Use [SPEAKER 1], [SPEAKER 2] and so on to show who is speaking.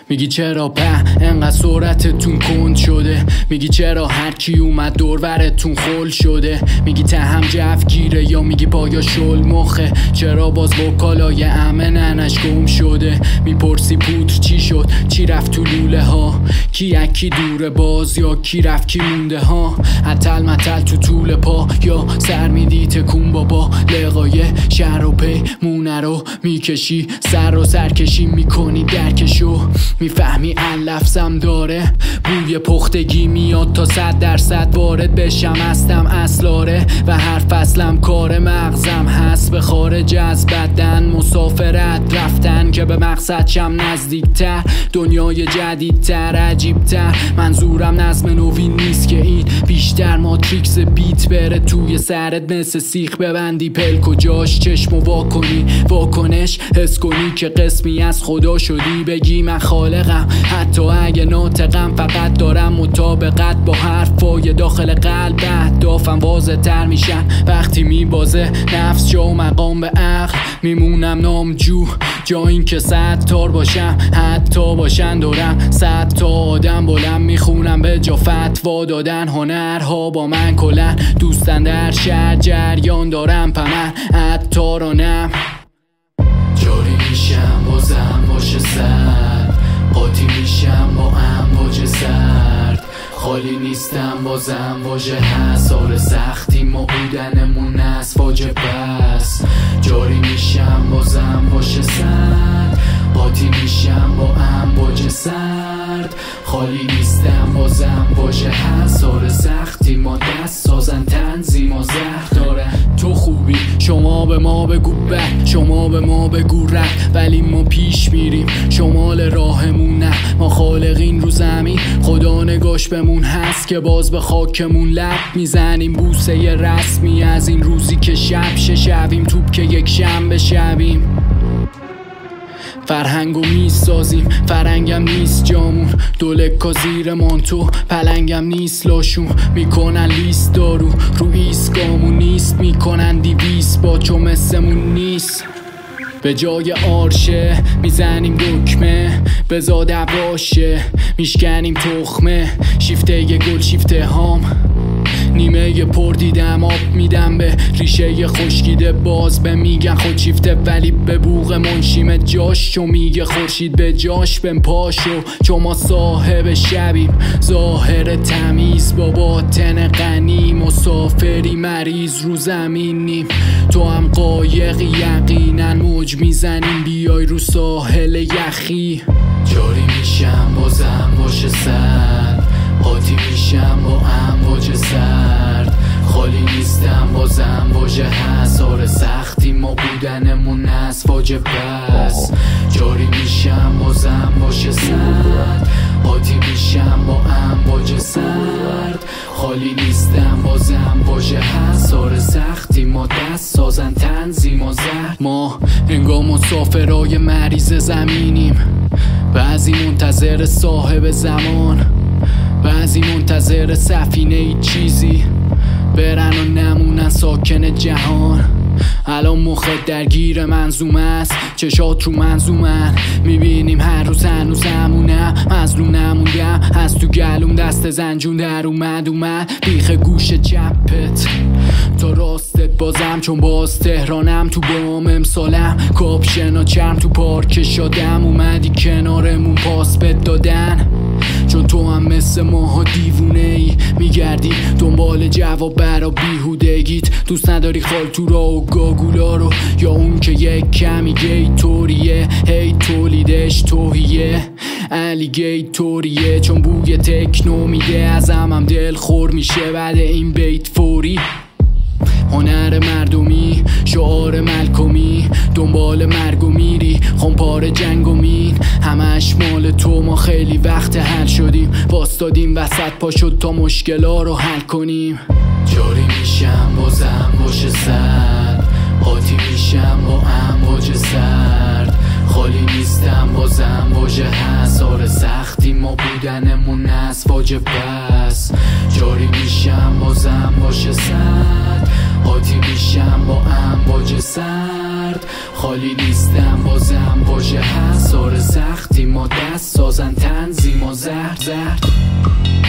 [SPEAKER 1] میگی چرا انقدر سرعتتون کند شده، میگی چرا هر کی اومد دورورتون خل شده، میگی هم جفگیره یا میگی پایا شل مخه، چرا باز وکالای امه ننش گم شده، میپرسی پودر چی شد، چی رفت تو لوله ها، کی یکی دوره باز یا کی رفت کی مونده ها، عطل مطل تو طول پا یا سر میدی تکون بابا، لقای شهر و پیمونه رو میکشی، سر و سرکشی میکنی درکشو، میفهمی لفظم داره بوی پختگی میاد تا 100% وارد بشم، هستم اصلاره و هر فصلم کار مغزم هست به خارج از بدن، مسافرت رفتن که به مقصد شم نزدیکتر، دنیای جدیدتر عجیبتر، منظورم نظم نوین نیست که این بیشتر ماتریکس بیت بره توی سرت مثل سیخ ببندی پلک و جاش چشمو واکنی واکنش حس کنی که قسمی از خدا شدی، بگی من خالقم حتی اگه ناطقم، فقط دارم مطابقت با حرفای داخل قلب، اهدافم واضح تر میشن وقتی میبازه نفس جا و مقام به عقل، میمونم نامجو جا این که 100 تار باشم، حتی باشن دورم 100 تا آدم بلند، میخونم به جا فتوا دادن، هنرها با من کلن دوستن در شهر جریان دارم پمن، حتی رانم جاری میشم بازم باشه سرد، قاطی میشم با امواج سرد، خالی نیستم بازم واژه هست، سال سختی ما بودنمون از واجب بس، جاری میشم بازم باشه سرد، قاطی میشم با امواج سرد، خالی نیستم بازم واژه هست، سال سختی ما دست سازن تنظیم و زهر داره، تو خوبی شما به ما بگو بد، شما به ما بگو رد، ولی ما پیش میریم شمال راهمون نه، ما خالقین رو زمین خدا نگاش بمون هست که باز به خاکمون لب میزنیم، بوسه رسمی از این روزی که شب شویم توپ که یک شنبه شویم، فرهنگو میسازیم فرنگم نیست جامون، دولکا زیر مانتو پلنگم نیست لاشون، میکنن لیست دارو رو ایسکامون نیست، میکنن 200 با چو مثمون نیست، به جای آرشه میزنیم دکمه بزا دواشه، میشکنیم تخمه شیفته یه گل شیفته هام، نیمه پر دیدم آب میدم به ریشه خشکیده، باز به میگن خود شیفته ولی به بوق منشیمه جاش، چو میگه خورشید به جاش بن پاشو، چو ما صاحب شبیم ظاهر تمیز با باطن غنی، مسافری مریض رو زمینیم، تو هم قایقی یقینا موج میزنیم، بیای رو ساحل یخی، جاری میشم بازم باشه سرد، قاطی میشم با امواج سرد، خالی نیستم بازم واژه هست، سال سختی ما بودنمون از واجب بس، جاری میشم بازم باشه سرد، قاطی میشم با امواج سرد، خالی نیستم بازم واژه هست، سال سختی ما دست سازن تنظیم و زهر، ما انگار مسافرای مریض زمینیم، بعضی منتظر صاحب زمان، بعضی منتظر سفینه ای چیزی برن و نمونن ساکن جهان، الان مخت درگیر منظومه است، چشات رو منظومن، میبینیم هر روز هنوز همونم، مظلوم نموندم از تو گلوم دست زنجون در اومد بیخ گوش چپت تا راستت بازم، چون باز تهرانم تو بام امسالم، کاپشن و چرم تو پارک شادم، اومدی کنارمون پاس بد دادن، چون تو هم مثل ماها دیوونه ای میگردی دنبال جواب برا بیهودگیت، دوست نداری خالتورا و گاگولا رو، یا اون که یک کمی گیتوریه، هی تولیدش توهیه الیگیتوریه، چون بوی تکنو میده ازم هم دل خور میشه بعد این بیت فوری، هنر مردمی شعار ملکمی، دنبال مرگو میری خمپار جنگو مین، همش مال تو، ما خیلی وقت حل شدیم، واستادیم وسط پا شد تا مشکلا رو حل کنیم، جاری میشم بازم باشه سرد، قاطی میشم با امواج سرد، خالی نیستم بازم واژه هست، سال سختی ما بودنمون از واجب بس، جاری میشم بازم باشه سرد، قاطی میشم با امواج سرد، خالی نیستم بازم واژه هست. آره سختی ما دست سازن تنظیم و زهر